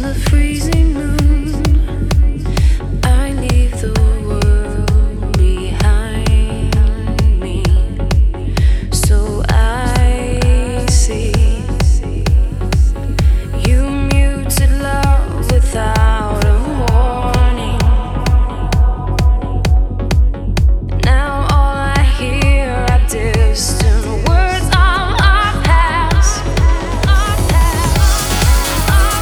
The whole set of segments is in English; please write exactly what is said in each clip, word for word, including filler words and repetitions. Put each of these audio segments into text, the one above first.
the freezing noon, I leave the world behind me. So I see you muted love without a warning. Now all I hear are distant words of our past. Our past. Our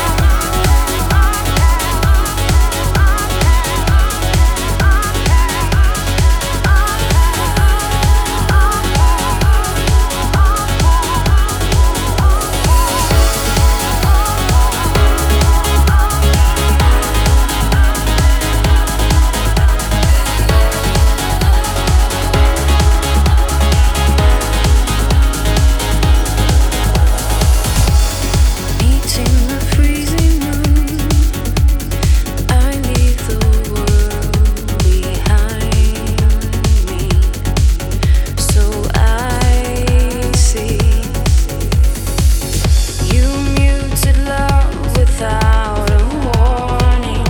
meeting the freezing noon, I leave the world behind me. So I see you muted love without a warning.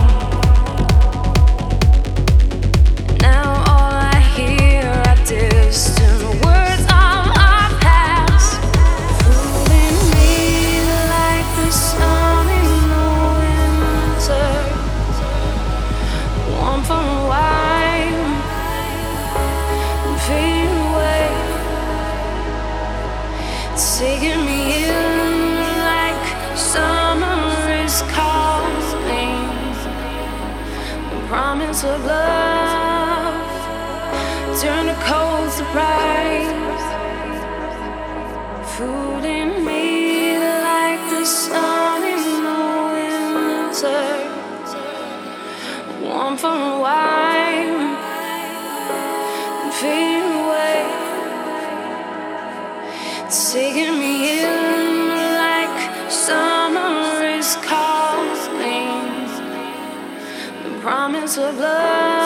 Now all I hear are distant words of our past, fooling me like the sun in the winter, warm for a while and fade away. It's taking me in like summer is calling. The promise of love turned to cold surprise, fooling me like the sun in the winter, warm for a while and fade away. It's taking me in like summer is calling. The promise of love